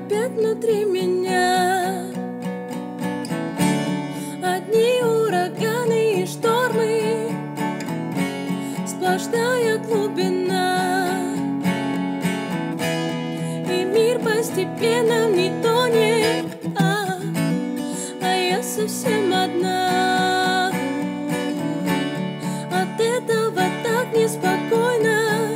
опять внутри меня. Одни ураганы и штормы, сплошная глубина, и мир постепенно не тонет, а я совсем одна. От этого так неспокойно,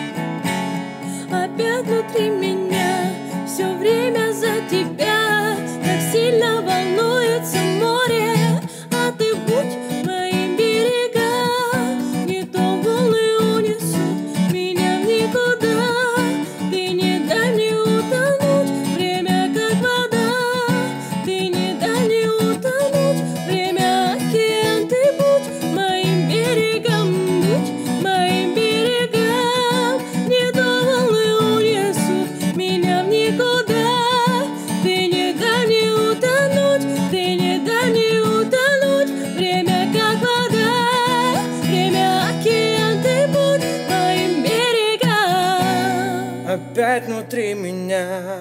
опять внутри меня, все время за тебя, так сильно волнуется море, а ты будь моим берегом, не то волны унесут меня в никуда, ты не дай мне утонуть, время как вода, ты не дай мне утонуть, время океан, ты будь моим берегом, будь моим берегом, не то волны унесут меня в никуда, ты не дай мне утонуть, ты не дай мне утонуть, время как вода, время океан, ты будь моим берегом. Опять внутри меня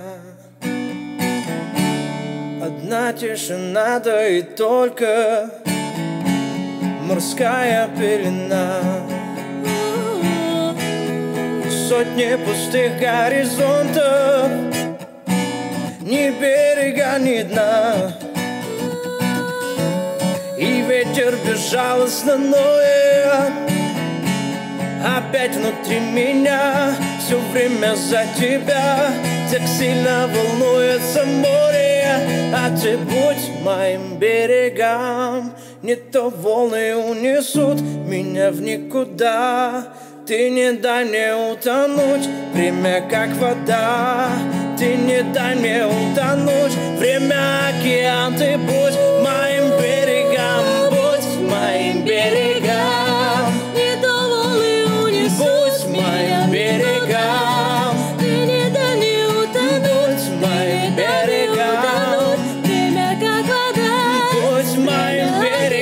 одна тишина, да и только морская пелена. Сотни пустых горизонтов, ни берега, ни дна. И ветер безжалостно ноет опять внутри меня, все время за тебя, так сильно волнуется море, а ты будь моим берегом, не то волны унесут меня в никуда, ты не дай мне утонуть, время как вода, ты не дай мне утонуть, время океан, ты будь моим берегом, будь моим берегом, Не то волны унесут будь меня моим в берегом, никуда, ты не дай мне утонуть, будь моим берегом, время как вода, будь моим берегом.